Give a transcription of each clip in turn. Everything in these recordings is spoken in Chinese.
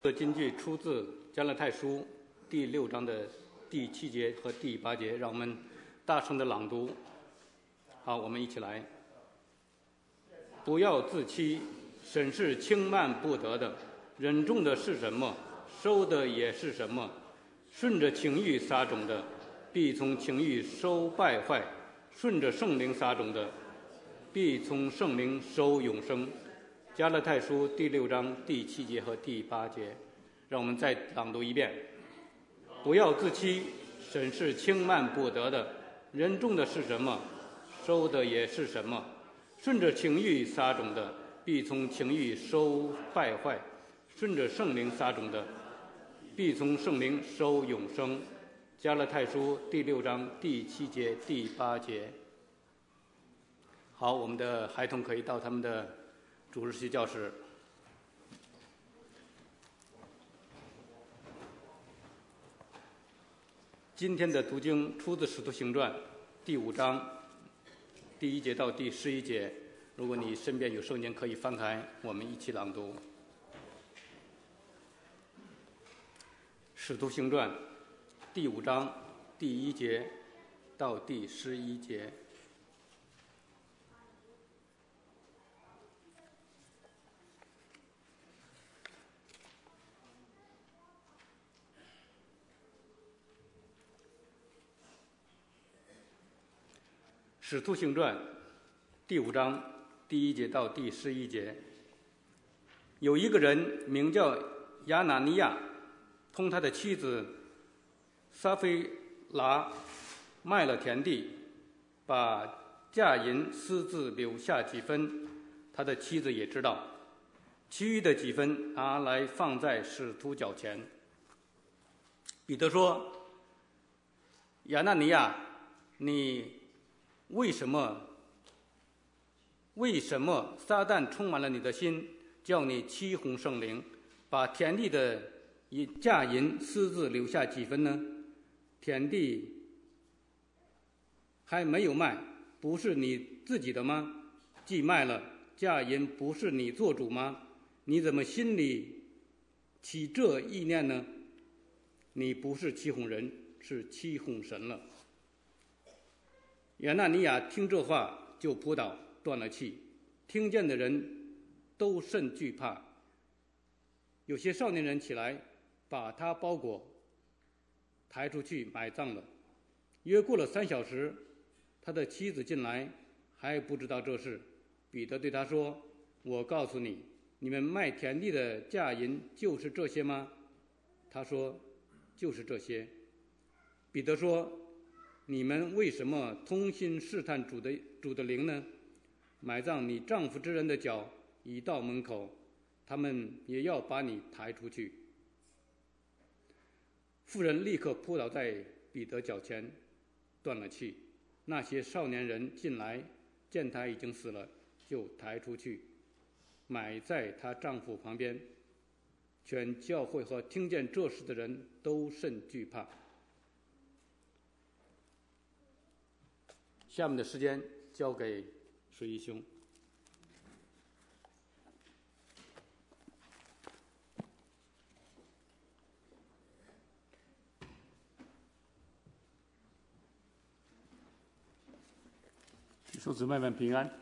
这金句出自加拉太书第6章的第7节和第8节，让我们大声的朗读。好，我们一起来。不要自欺，审视轻慢不得的，忍重的是什么，收的也是什么。顺着情欲撒种的，必从情欲收败坏；顺着圣灵撒种的，必从圣灵收永生。加拉太书第6章第7节和第8节，让我们再朗读一遍。不要自欺，审视轻慢不得的，人种的是什么，收的也是什么。顺着情欲撒种的，必从情欲收败坏；顺着圣灵撒种的，必从圣灵收永生。加拉太书第6章第7节、第8节。好，我们的孩童可以到他们的主日学教室。今天的读经出自《使徒行传》第5章第1节到第11节。如果你身边有圣经，可以翻开，我们一起朗读。《使徒行传》第5章第1节到第11节。使徒行传第5章第1节到第11节。有一个人名叫亚拿尼亚，同他的妻子撒非拉卖了田地，把价银私自留下几分，他的妻子也知道，其余的几分拿来放在使徒脚前。彼得说：亚拿尼亚，你为什么撒旦充满了你的心，叫你欺哄圣灵，把田地的价银私自留下几分呢？田地还没有卖，不是你自己的吗？既卖了，价银不是你做主吗？你怎么心里起这意念呢？你不是欺哄人，是欺哄神了。亚拿尼亚听这话就扑倒，断了气。听见的人都甚惧怕。有些少年人起来，把他包裹抬出去埋葬了。约过了3小时，他的妻子进来，还不知道这事。彼得对他说：我告诉你，你们卖田地的价银就是这些吗？他说：就是这些。彼得说：你们为什么通心试探主的灵呢？埋葬你丈夫之人的脚已到门口，他们也要把你抬出去。妇人立刻扑倒在彼得脚前，断了气。那些少年人进来，见他已经死了，就抬出去，埋在她丈夫旁边。全教会和听见这事的人都甚惧怕。下面的时间交给水一兄。 弟兄姊妹们平安。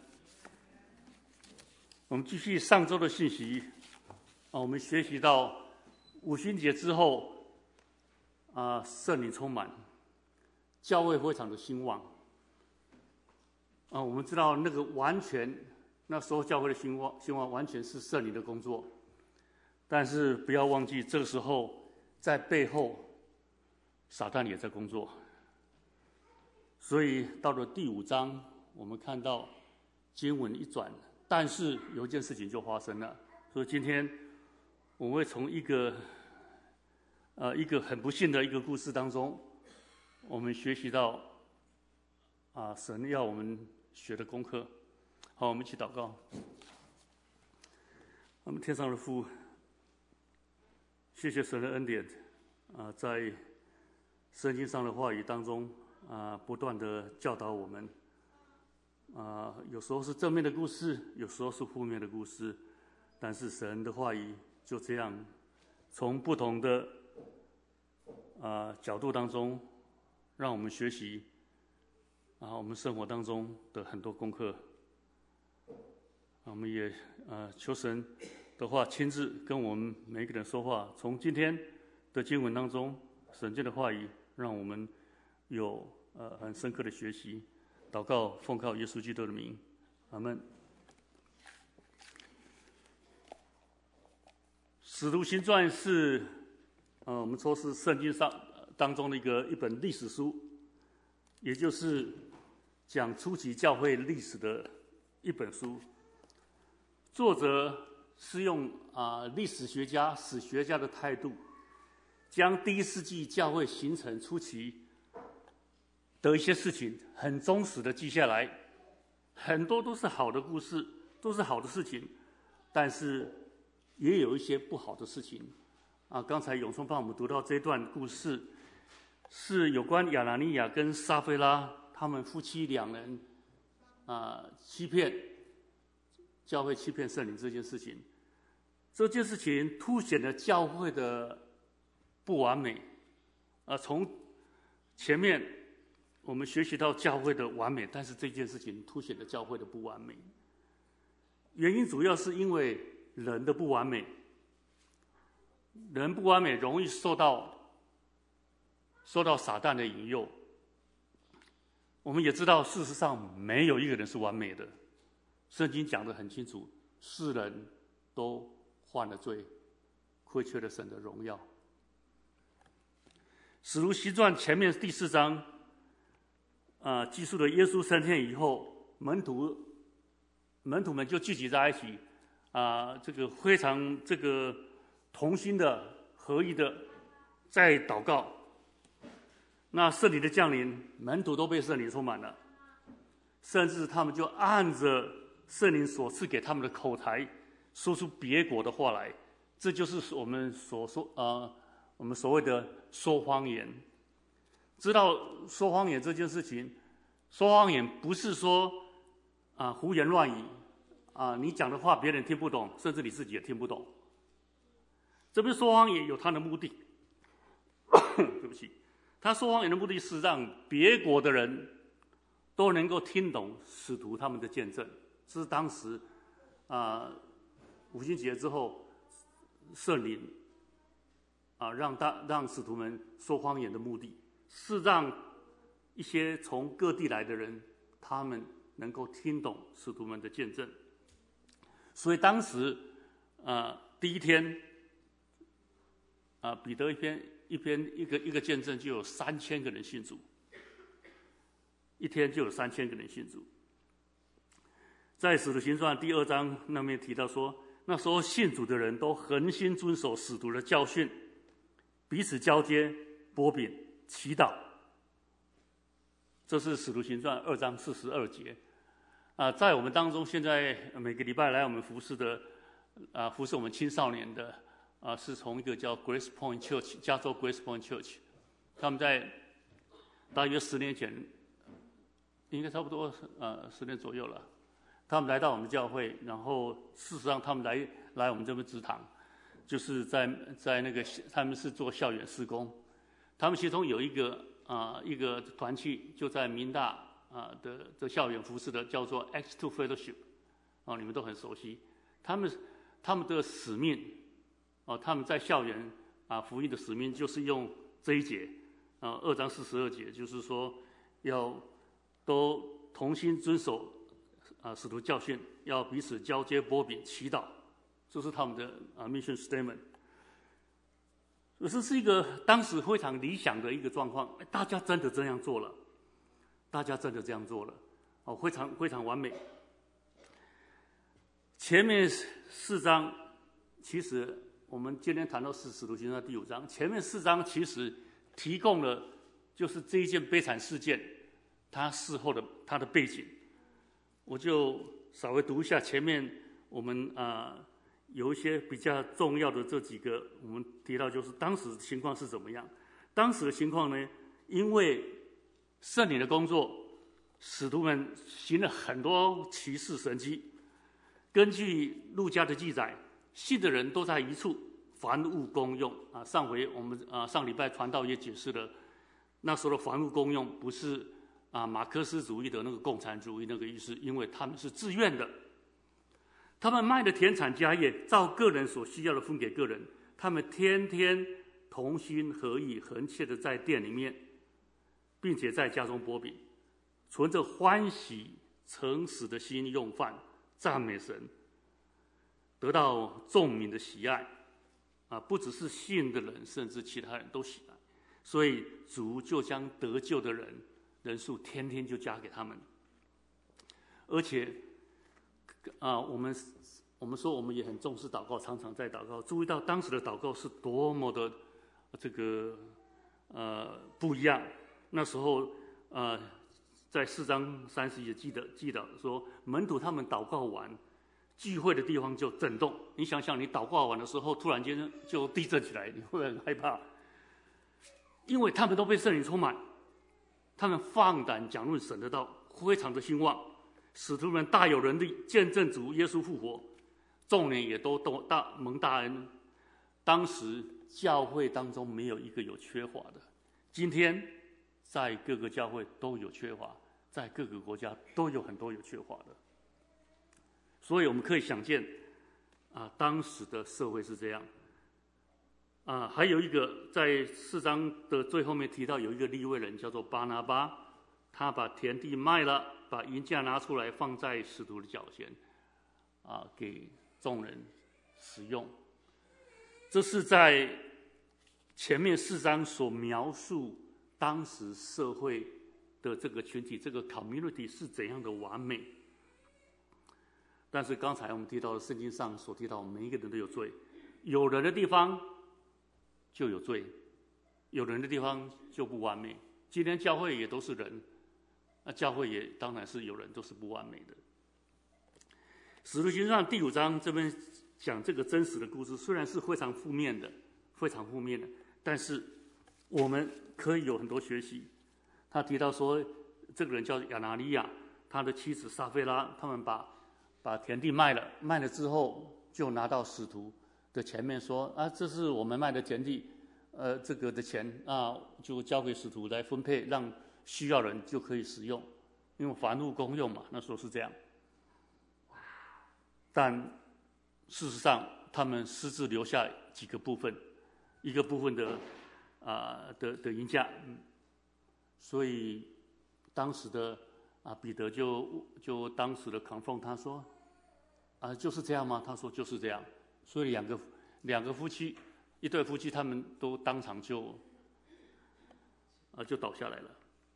我们继续上周的信息我们学习到五旬节之后圣灵充满，教会非常的兴旺我们知道那个那时候教会的兴旺完全是圣灵的工作，但是不要忘记，这个时候在背后撒旦也在工作。所以到了第5章，我们看到经文一转，但是有一件事情就发生了。所以今天我们会从一个很不幸的一个故事当中，我们学习到神要我们学的功课。好，我们一起祷告。我们天上的父，谢谢神的恩典在圣经上的话语当中不断的教导我们有时候是正面的故事，有时候是负面的故事，但是神的话语就这样从不同的角度当中，让我们学习我们生活当中的很多功课。我们也求神的话亲自跟我们每一个人说话。从今天的经文当中，神经的话语让我们有很深刻的学习。祷告，奉靠耶稣基督的名，阿们。使徒行传是我们说是圣经上当中的一本历史书，也就是讲初期教会历史的一本书。作者是用历史学家、史学家的态度，将第一世纪教会形成初期的一些事情很忠实的记下来，很多都是好的故事，都是好的事情，但是也有一些不好的事情刚才永松帮我们读到这段故事，是有关亚拿尼亚跟撒非拉他们夫妻两人欺骗教会、欺骗圣灵这件事情。这件事情凸显了教会的不完美从前面我们学习到教会的完美，但是这件事情凸显了教会的不完美。原因主要是因为人的不完美，人不完美容易受到撒旦的引诱。我们也知道，事实上没有一个人是完美的，圣经讲得很清楚，世人都犯了罪，亏缺了神的荣耀。使徒行传前面第4章记述了耶稣升天以后，门徒们就聚集在一起这个非常同心的、合一的在祷告。那圣灵的降临，门徒都被圣灵充满了，甚至他们就按着圣灵所赐给他们的口才，说出别国的话来。这就是我们我们所谓的说方言。知道说方言这件事情，说方言不是说胡言乱语你讲的话别人听不懂，甚至你自己也听不懂。这边说方言有他的目的对不起，他说方言的目的是让别国的人都能够听懂使徒他们的见证。这是当时五旬节之后圣灵让使徒们说方言的目的，是让一些从各地来的人，他们能够听懂使徒们的见证。所以当时第一天彼得一个见证就有3000个人信主，一天就有3000个人信主。在使徒行传第2章那边提到说，那时候信主的人都恒心遵守使徒的教训，彼此交接、擘饼、祈祷。这是使徒行传2章42节。在我们当中，现在每个礼拜来我们服侍我们青少年的是从一个叫 Grace Point Church 加州 Grace Point Church， 他们在大约10年前，应该差不多10年左右了，他们来到我们教会，然后事实上他们来我们这边职堂，就是在那个他们是做校园事工，他们其中有一个团契就在明大的校园服侍的，叫做 X2 Fellowship， 你们都很熟悉。他们的使命他们在校园福音的使命就是用这一节2章42节，就是说要都同心遵守使徒教训，要彼此交接、擘饼、祈祷，这是他们的mission statement。这是一个当时非常理想的一个状况，大家真的这样做了，非常完美。前面4章，其实我们今天谈到是使徒行传第5章，前面4章其实提供了就是这一件悲惨事件它事后的它的背景。我就稍微读一下前面我们有一些比较重要的这几个，我们提到就是当时情况是怎么样。当时的情况呢，因为圣灵的工作，使徒们行了很多奇事神迹。根据路加的记载，信的人都在一处， 凡物公用啊。上回我们上礼拜传道也解释了，那时候的凡物公用不是马克思主义的那个共产主义那个意思，因为他们是自愿的，他们卖的田产家业，照个人所需要的分给个人，他们天天同心合意、恒切的在店里面，并且在家中擘饼，存着欢喜诚实的心用饭，赞美神，得到众民的喜爱不只是信的人，甚至其他人都喜爱，所以主就将得救的人数天天就加给他们。而且我们说我们也很重视祷告，常常在祷告，注意到当时的祷告是多么的这个不一样。那时候在4章30也记得说，门徒他们祷告完，聚会的地方就震动。你想想，你祷告完的时候，突然间就地震起来，你会很害怕，因为他们都被圣灵充满，他们放胆讲论神的道，非常的兴旺。使徒们大有能力，见证主耶稣复活，众人也都蒙大恩。当时教会当中没有一个有缺乏的，今天在各个教会都有缺乏，在各个国家都有很多有缺乏的。所以我们可以想见当时的社会是这样还有一个在4章的最后面提到，有一个利未人叫做巴拿巴，他把田地卖了，把银价拿出来放在使徒的脚前给众人使用。这是在前面4章所描述当时社会的这个群体，这个 community 是怎样的完美。但是刚才我们提到的圣经上所提到，每一个人都有罪，有人的地方就有罪，有人的地方就不完美。今天教会也都是人，教会也当然是有人都是不完美的。使徒行传第5章这边讲这个真实的故事，虽然是非常负面的，但是我们可以有很多学习。他提到说，这个人叫亚拿尼亚，他的妻子撒非拉，他们把田地卖了之后，就拿到使徒的前面说这是我们卖的田地，这个的钱就交给使徒来分配，让需要人就可以使用，因为凡物公用嘛，那时候是这样。但事实上，他们私自留下几个部分，一个部分的银价，所以当时的彼得就当时的 confront 他说就是这样吗？他说就是这样。所以两个夫妻，一对夫妻，他们都当场就倒下来了。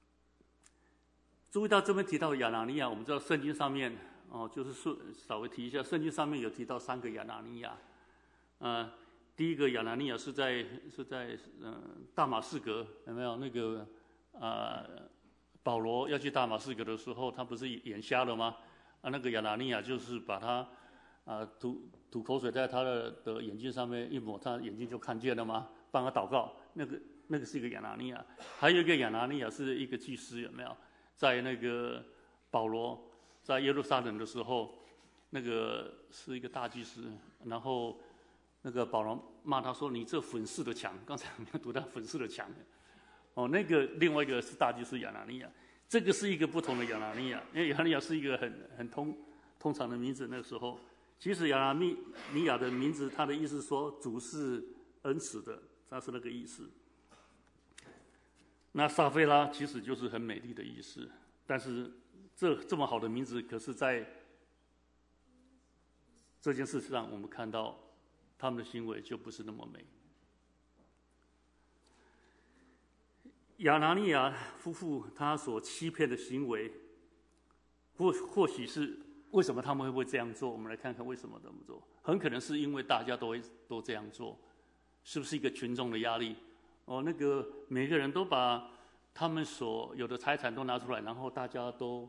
注意到这边提到亚拿尼亚，我们知道圣经上面就是稍微提一下，圣经上面有提到3个亚拿尼亚。第一个亚拿尼亚是在大马士革，有没有那个保罗要去大马士革的时候，他不是眼瞎了吗？那个亚拿尼亚就是把他吐口水在他的眼睛上面一抹，他眼睛就看见了吗？帮他祷告，那个是一个亚拿尼亚。还有一个亚拿尼亚是一个祭司，有没有？在那个保罗在耶路撒冷的时候，那个是一个大祭司，然后那个保罗骂他说：“你这粉饰的墙。”刚才我们读到粉饰的墙。那个另外一个是大祭司亚拿尼亚，这个是一个不同的亚拿尼亚，因为亚拿尼亚是一个很通常的名字。那个时候，其实亚拿尼亚的名字，他的意思说主是恩慈的，他是那个意思。那撒非拉其实就是很美丽的意思，但是这么好的名字，可是在这件事上，我们看到他们的行为就不是那么美。亚拿尼亚夫妇他所欺骗的行为，或许是为什么他们会这样做？我们来看看为什么这么做。很可能是因为大家都这样做，是不是一个群众的压力？那个每个人都把他们所有的财产都拿出来，然后大家都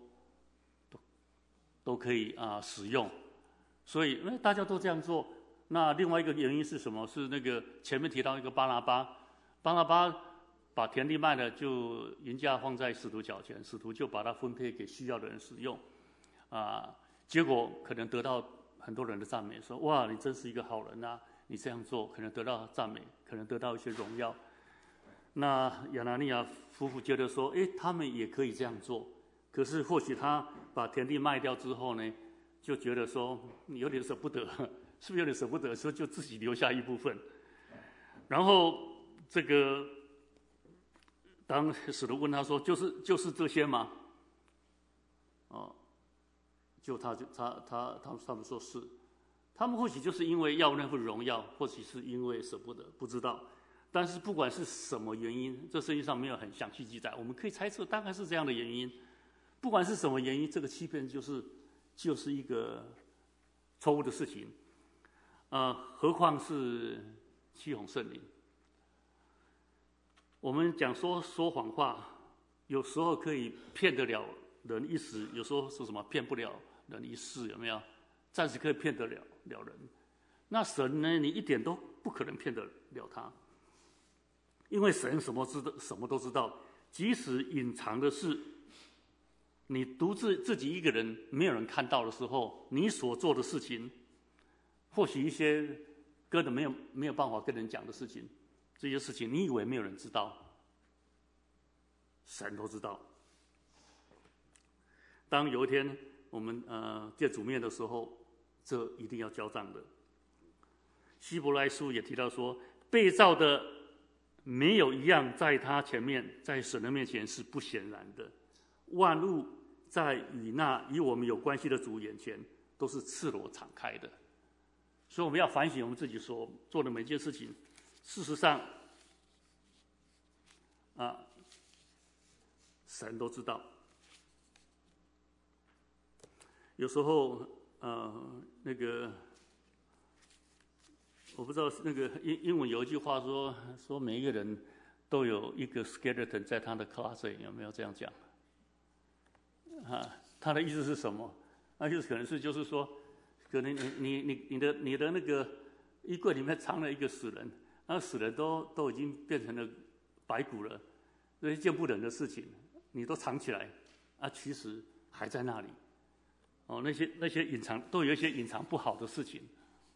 可以使用，所以大家都这样做。那另外一个原因是什么？是那个前面提到一个巴拿巴把田地卖了，就银价放在使徒脚前，使徒就把它分配给需要的人使用，结果可能得到很多人的赞美，说：“哇，你真是一个好人啊！ 你这样做可能得到赞美，可能得到一些荣耀。那亚拿尼亚夫妇觉得说，他们也可以这样做，可是或许他把田地卖掉之后呢，就觉得说你有点舍不得，是不是有点舍不得？所以就自己留下一部分。然后这个当使徒问他说，就是这些吗？他们说是，他们或许就是因为要那份荣耀，或许是因为舍不得，不知道。但是不管是什么原因，这圣经上没有很详细记载，我们可以猜测大概是这样的原因。不管是什么原因，这个欺骗就是一个错误的事情。何况是欺哄圣灵。我们讲说谎话，有时候可以骗得了人一时，有时候说什么骗不了人一世，有没有？暂时可以骗得了人。那神呢？你一点都不可能骗得了他。因为神什么都知道，即使隐藏的事，你独自己一个人没有人看到的时候，你所做的事情，或许一些根本没有办法跟人讲的事情，这些事情你以为没有人知道，神都知道。当有一天我们见主面的时候，这一定要交账的。希伯来书也提到说，被造的没有一样在他前面，在神的面前是不显然的。万物在与我们有关系的主眼前，都是赤裸敞开的。所以我们要反省我们自己所做的每件事情。事实上，神都知道。有时候，我不知道那个英文有一句话说每一个人都有一个 skeleton 在他的 closet， 有没有这样讲？他的意思是什么？那就是可能是就是说，可能你的那个衣柜里面藏了一个死人，那死人都已经变成了白骨了，这些见不得人的事情，你都藏起来，其实还在那里。那些隐藏都有一些隐藏不好的事情。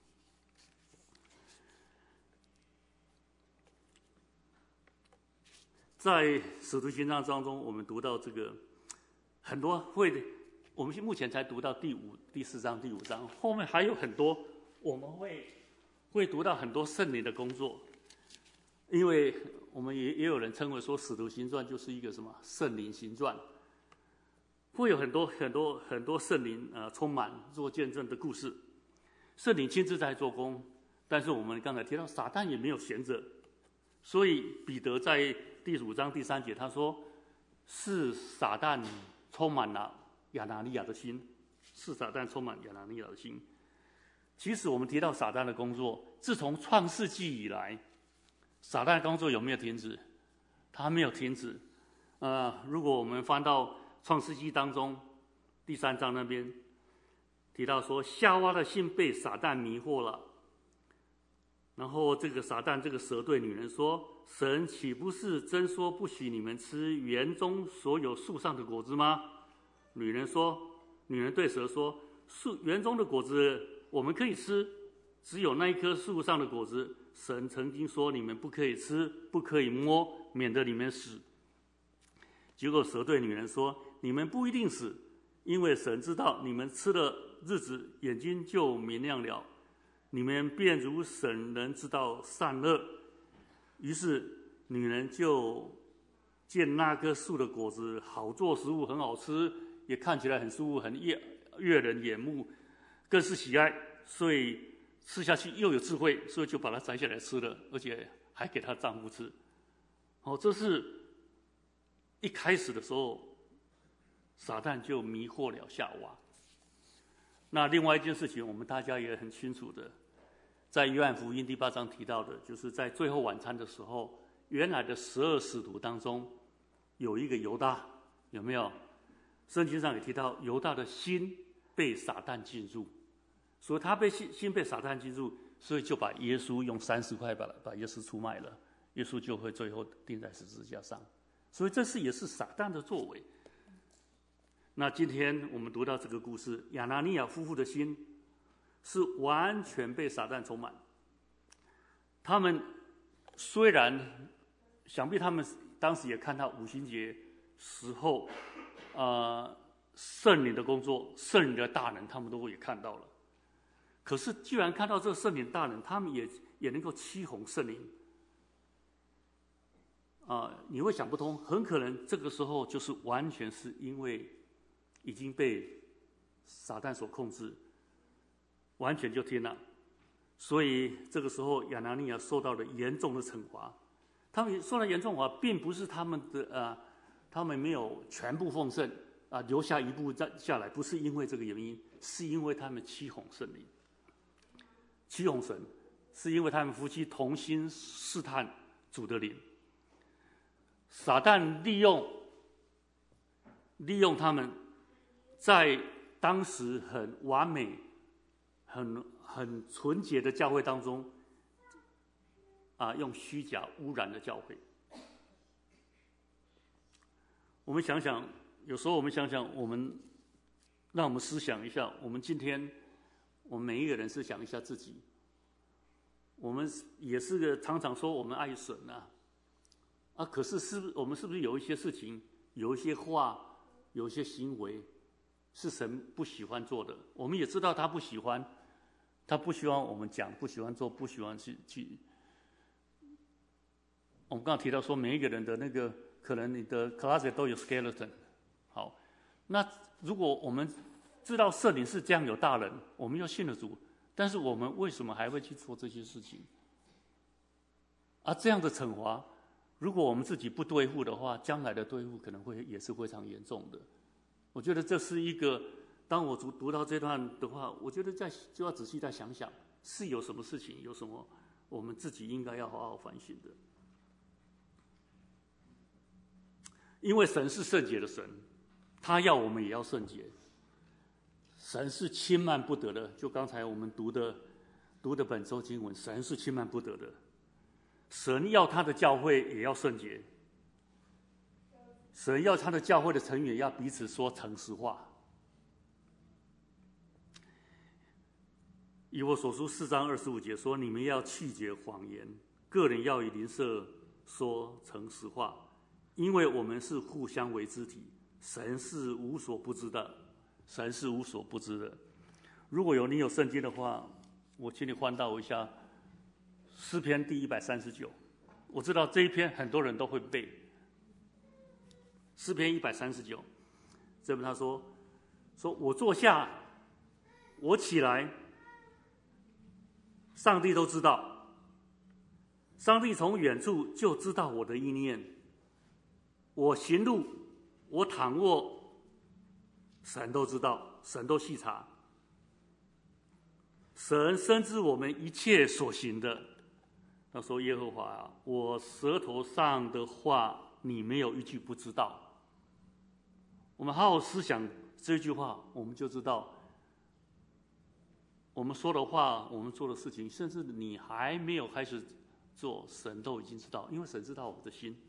在使徒行传当中，我们读到这个很多我们目前才读到第4章、第5章，后面还有很多，我们会读到很多圣灵的工作。因为我们也有人称为说，使徒行传就是一个什么圣灵行传，会有很多圣灵充满做见证的故事，圣灵亲自在做工。但是我们刚才提到，撒旦也没有闲着，所以彼得在第5章第3节他说，是撒旦充满了亚拿尼亚的心，是撒旦充满亚拿尼亚的心。其实我们提到撒旦的工作，自从创世纪以来，撒旦的工作有没有停止？他没有停止。如果我们翻到创世纪当中第3章那边提到说，夏娃的心被撒旦迷惑了，然后这个撒旦这个蛇对女人说，神岂不是真说不许你们吃园中所有树上的果子吗？女人对蛇说，园中的果子我们可以吃，只有那一棵树上的果子，神曾经说你们不可以吃，不可以摸，免得你们死。结果蛇对女人说，你们不一定死，因为神知道你们吃的日子眼睛就明亮了，你们便如神能知道善恶。于是女人就见那棵树的果子好做食物，很好吃，也看起来很舒服，很悦人眼目，更是喜爱，所以吃下去又有智慧，所以就把它摘下来吃了，而且还给她丈夫吃。这是一开始的时候，撒旦就迷惑了夏娃。那另外一件事情，我们大家也很清楚的，在约翰福音第8章提到的，就是在最后晚餐的时候，原来的12使徒当中有一个犹大，有没有？圣经上也提到犹大的心被撒旦进入，所以他心被撒旦进入，所以就把耶稣用30块把耶稣出卖了，耶稣就会最后钉在十字架上。所以这也是撒旦的作为。那今天我们读到这个故事，亚拿尼亚夫妇的心是完全被撒旦充满， 他们虽然想必他们当时也看到五旬节时候，圣灵的工作、圣灵的大能，他们都也看到了。可是，既然看到这个圣灵大能，他们也能够欺哄圣灵。你会想不通，很可能这个时候就是完全是因为已经被撒旦所控制，完全就听了。所以这个时候亚拿尼亚受到了严重的惩罚。他们受到严重惩罚，并不是他们的他们没有全部奉圣留下一步下来，不是因为这个原因，是因为他们欺哄圣灵，欺哄神，是因为他们夫妻同心试探主的灵。撒旦利用他们在当时很完美、很纯洁的教会当中，用虚假污染的教会。我们想想，有时候我们想想，让我们思想一下，我们今天，我们每一个人思想一下自己，我们也是常常说我们爱神可是我们是不是有一些事情、有一些话、有一些行为，是神不喜欢做的？我们也知道他不喜欢，他不希望我们讲，不喜欢做，不喜欢去。我们刚刚提到说，每一个人的那个可能你的 closet 都有 skeleton。好，那如果我们知道圣灵是这样有大能，我们又信了主，但是我们为什么还会去做这些事情？这样的惩罚，如果我们自己不对付的话，将来的对付可能也是非常严重的。我觉得这是一个，当我读到这段的话，我觉得就要仔细再想想，是有什么事情，有什么我们自己应该要好好反省的。因为神是圣洁的神，他要我们也要圣洁。神是轻慢不得的，就刚才我们读的本周经文，神是轻慢不得的。神要他的教会也要圣洁，神要他的教会的成员要彼此说诚实话。以我所书4章25节说：“你们要弃绝谎言，个人要以邻舍说诚实话，因为我们是互相为肢体，神是无所不知的。”神是无所不知的。如果你有圣经的话，我请你翻到一下诗篇第139。我知道这一篇很多人都会背。诗篇139，这边他说我坐下，我起来，上帝都知道。上帝从远处就知道我的意念。我行路，我躺卧，神都知道，神都细察。神深知我们一切所行的。他说：“耶和华我舌头上的话，你没有一句不知道。”我们好好思想这句话，我们就知道，我们说的话，我们做的事情，甚至你还没有开始做，神都已经知道，因为神知道我们的心。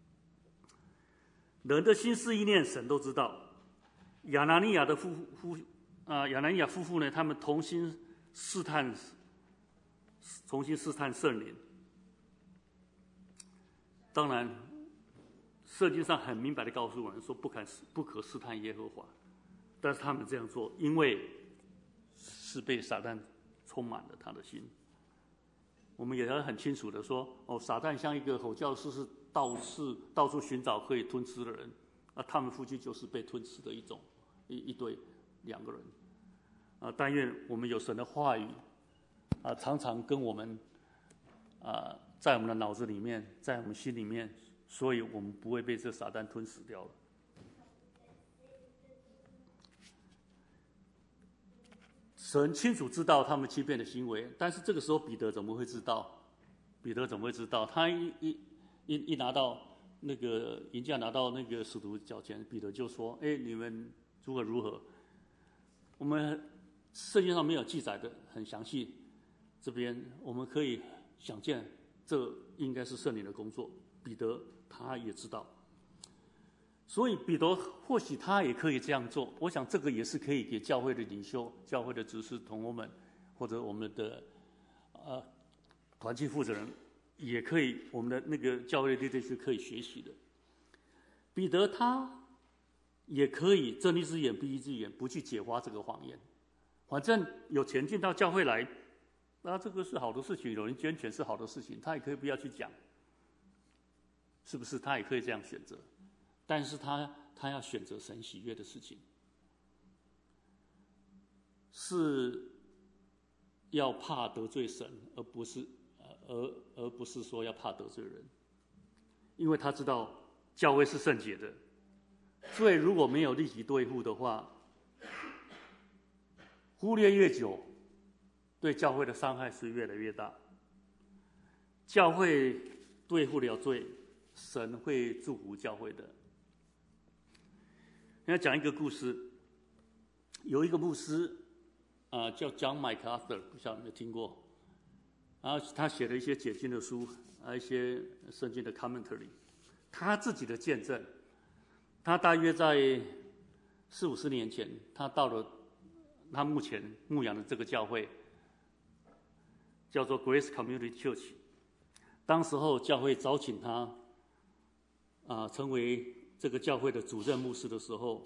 人的心思意念，神都知道。亚拿尼亚夫妇呢，他们同心试探圣灵。当然，圣经上很明白的告诉我们说，不可试探耶和华。但是他们这样做，因为是被撒旦充满了他的心。我们也要很清楚的说，撒旦像一个吼叫狮子，到处寻找可以吞吃的人。他们夫妻就是被吞吃的一对两个人。但愿我们有神的话语常常跟我们在我们的脑子里面，在我们心里面，所以我们不会被这撒旦吞噬掉了。神清楚知道他们欺骗的行为，但是这个时候彼得怎么会知道？他一拿到那个银价，拿到那个使徒脚前，彼得就说：“你们如何？”我们圣经上没有记载的很详细，这边我们可以想见，这应该是圣灵的工作。彼得他也知道，所以彼得或许他也可以这样做。我想这个也是可以给教会的领袖、教会的执事同工们，或者我们的团契负责人也可以，我们的那个教会的leader是可以学习的。彼得他也可以睁一只眼闭一只眼，不去解发这个谎言。反正有钱进到教会来，这个是好的事情，有人捐钱是好的事情，他也可以不要去讲，是不是？他也可以这样选择，但是他要选择神喜悦的事情，是要怕得罪神，而不是说要怕得罪人，因为他知道教会是圣洁的，所以如果没有立即对付的话，忽略越久，对教会的伤害是越来越大。教会对付了罪，神会祝福教会的。要讲一个故事，有一个牧师叫 John MacArthur， 不晓得有没有听过？然后他写了一些解经的书，一些圣经的 commentary。他自己的见证，他大约在40-50年前，他到了他目前牧养的这个教会，叫做 Grace Community Church。当时候教会招请他成为这个教会的主任牧师的时候，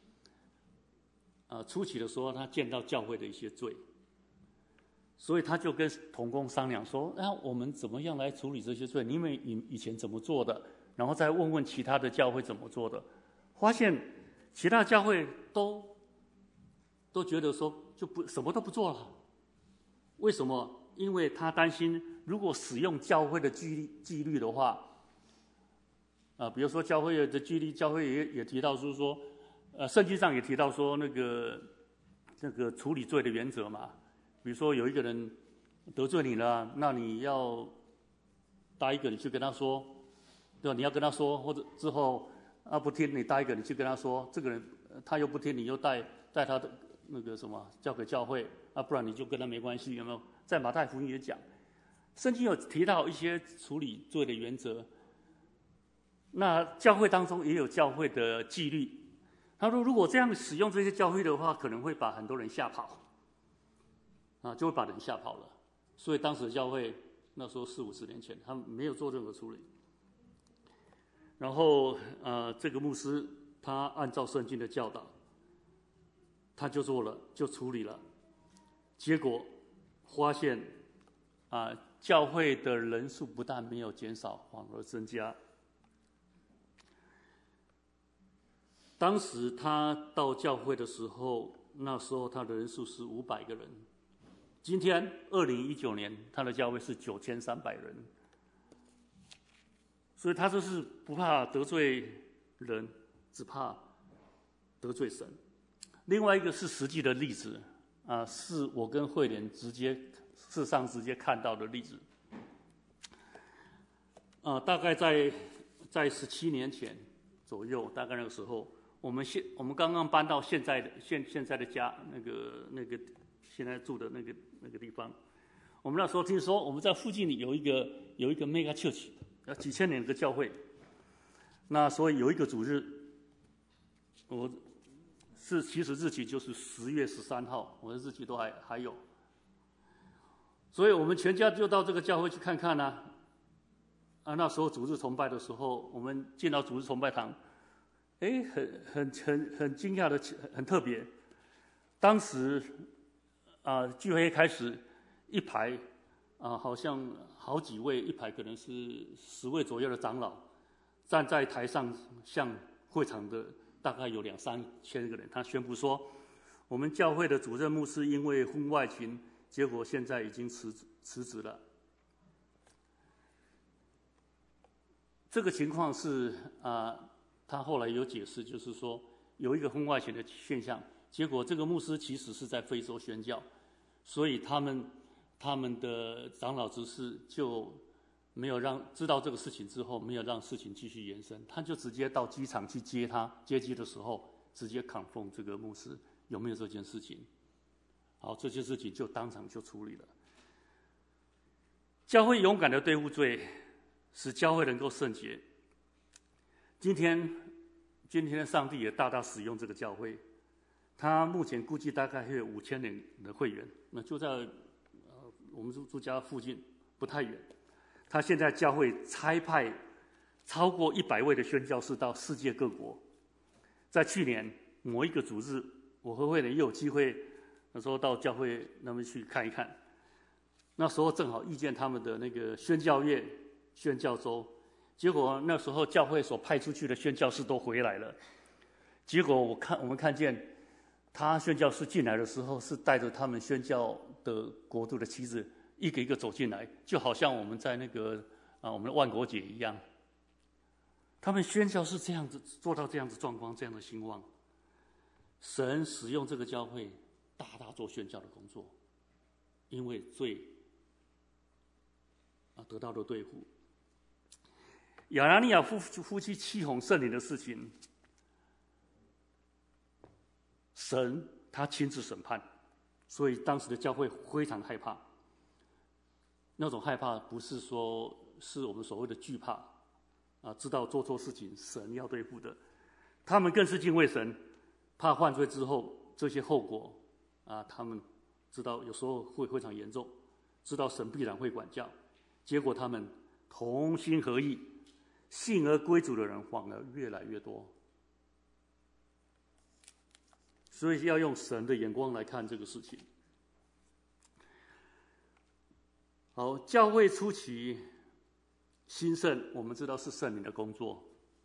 初期的时候他见到教会的一些罪，所以他就跟同工商量说：我们怎么样来处理这些罪？你们以前怎么做的？然后再问问其他的教会怎么做的，发现其他教会都觉得说什么都不做了。为什么？因为他担心，如果使用教会的纪律的话，比如说教会的纪律，教会也提到就是说，圣经上也提到说那个处理罪的原则嘛。比如说有一个人得罪你了，那你要搭一个，你去跟他说，对吧？你要跟他说，或者之后不听，你搭一个，你去跟他说，这个人他又不听，你又带他的那个什么交给教会不然你就跟他没关系，有没有？在马太福音也讲，圣经有提到一些处理罪的原则。那教会当中也有教会的纪律。他说，如果这样使用这些教会的话，可能会把很多人吓跑，就会把人吓跑了。所以当时的教会那时候40-50年前，他们没有做任何处理。然后这个牧师他按照圣经的教导，他就做了，就处理了。结果发现教会的人数不但没有减少，反而增加。当时他到教会的时候，那时候他的人数是500个人。今天2019年，他的教会是9300人。所以他就是不怕得罪人，只怕得罪神。另外一个是实际的例子是我跟慧莲直接看到的例子。大概在17年前左右，大概那个时候，我们刚刚搬到现在的家，那个现在住的那个地方。我们那时候听说我们在附近有一个 mega church， 几千年的教会。那所以有一个主日，其实日期就是10月13号，我的日期都还有。所以我们全家就到这个教会去看看那时候主日崇拜的时候，我们进到主日崇拜堂，很惊讶的，很特别。当时聚会一开始，一排好像好几位，一排可能是10位左右的长老站在台上，向会场的大概有2-3千个人，他宣布说，我们教会的主任牧师因为婚外情，结果现在已经辞职了。这个情况是他后来有解释，就是说有一个婚外情的现象，结果这个牧师其实是在非洲宣教，所以他们的长老执事就没有知道这个事情之后，没有让事情继续延伸，他就直接到机场去接机的时候，直接confirm这个牧师有没有这件事情。好，这件事情就当场就处理了。教会勇敢的对付罪，使教会能够圣洁。今天的上帝也大大使用这个教会，他目前估计大概会有5000人的会员，那就在我们住家附近不太远。他现在教会差派超过100位的宣教士到世界各国。在去年某一个主日，我和慧莲也有机会，那时候到教会那边去看一看。那时候正好遇见他们的那个宣教月、宣教周，结果那时候教会所派出去的宣教士都回来了。结果我们看见他宣教士进来的时候，是带着他们宣教的国度的旗帜，一个一个走进来，就好像我们在那个我们的万国节一样。他们宣教是这样子做到这样子壮观，这样的兴旺。神使用这个教会大大做宣教的工作，因为罪得到了对付。亚拿尼亚夫妻欺哄圣灵的事情，神他亲自审判，所以当时的教会非常害怕。那种害怕不是说是我们所谓的惧怕知道做错事情神要对付的，他们更是敬畏神，怕犯罪之后这些后果他们知道有时候会非常严重，知道神必然会管教，结果他们同心合意，信而归主的人反而越来越多。所以要用神的眼光来看这个事情。好，教会初期兴盛，我们知道是圣灵的工作。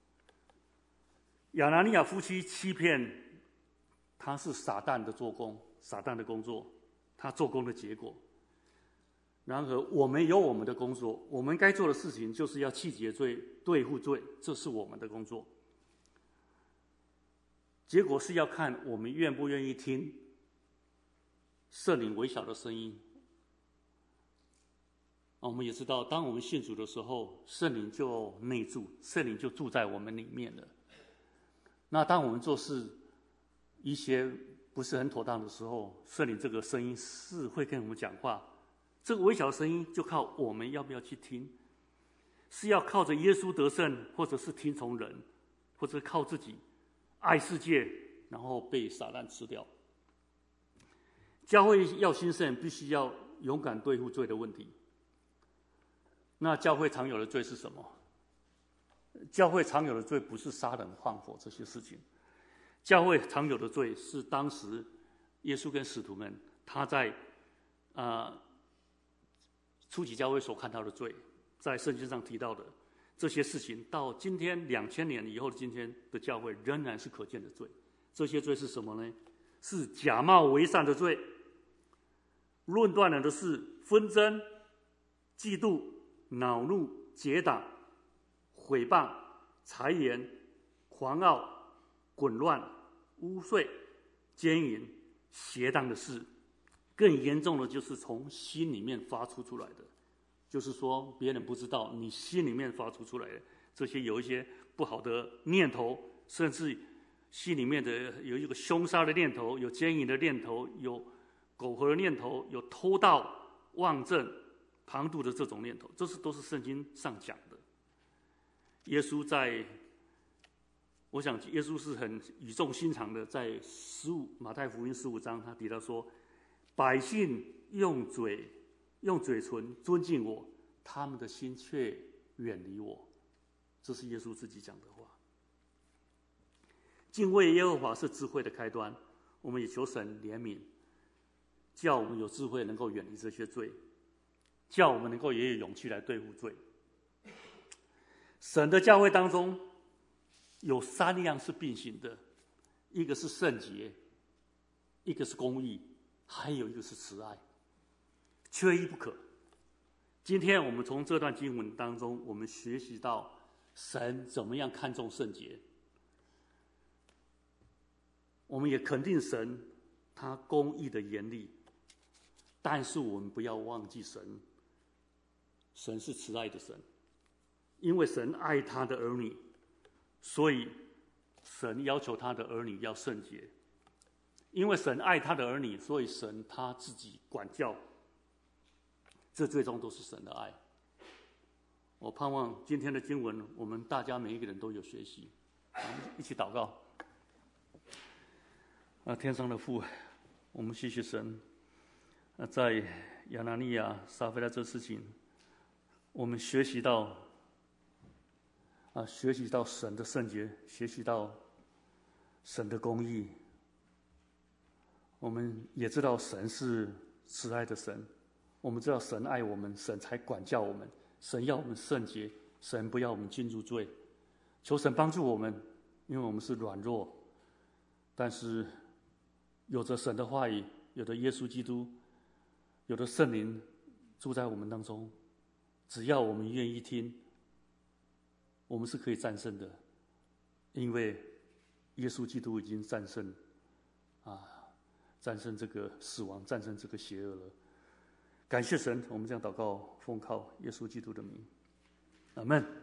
亚拿尼亚夫妻欺骗，他是撒旦的做工，撒旦的工作，他做工的结果。然而我们有我们的工作，我们该做的事情就是要弃绝罪，对付罪，这是我们的工作。结果是要看我们愿不愿意听圣灵微小的声音。我们也知道，当我们信主的时候，圣灵就内住，圣灵就住在我们里面了。那当我们做事一些不是很妥当的时候，圣灵这个声音是会跟我们讲话。这个微小的声音就靠我们要不要去听，是要靠着耶稣得胜，或者是听从人，或者靠自己爱世界，然后被撒旦吃掉。教会要兴盛，必须要勇敢对付罪的问题。那教会常有的罪是什么？教会常有的罪不是杀人放火这些事情，教会常有的罪是当时耶稣跟使徒们他在初期教会所看到的罪，在圣经上提到的这些事情，到今天2000年以后的今天的教会仍然是可见的罪。这些罪是什么呢？是假冒为善的罪，论断人的事，纷争、嫉妒、恼怒、结党、毁谤、谗言、狂傲、滚乱、污秽、奸淫、邪荡的事。更严重的就是从心里面发出来的，就是说别人不知道，你心里面发出来的这些有一些不好的念头，甚至心里面的有一个凶杀的念头，有奸淫的念头，有苟合的念头，有偷盗、妄证、旁度的这种念头，这都是圣经上讲的。耶稣我想耶稣是很语重心长的，在马太福音15章，他提到说，百姓用嘴唇尊敬我，他们的心却远离我。这是耶稣自己讲的话。敬畏耶和华是智慧的开端，我们也求神怜悯，叫我们有智慧能够远离这些罪，叫我们能够也有勇气来对付罪。神的教会当中有3样是并行的，一个是圣洁，一个是公义，还有一个是慈爱，缺一不可。今天我们从这段经文当中，我们学习到神怎么样看重圣洁，我们也肯定神他公义的严厉，但是我们不要忘记神是慈爱的神，因为神爱他的儿女，所以神要求他的儿女要圣洁。因为神爱他的儿女，所以神他自己管教，这最终都是神的爱。我盼望今天的经文，我们大家每一个人都有学习。我们一起祷告。天上的父，我们谢谢神。在亚拿尼亚、撒非拉这事情， 我们学习到神的圣洁，学习到神的公义。我们也知道神是慈爱的神，我们知道神爱我们，神才管教我们，神要我们圣洁，神不要我们进入罪。求神帮助我们，因为我们是软弱，但是有着神的话语，有着耶稣基督，有着圣灵住在我们当中，只要我们愿意听，我们是可以战胜的，因为耶稣基督已经战胜这个死亡，战胜这个邪恶了。感谢神，我们这样祷告，奉靠耶稣基督的名，阿们。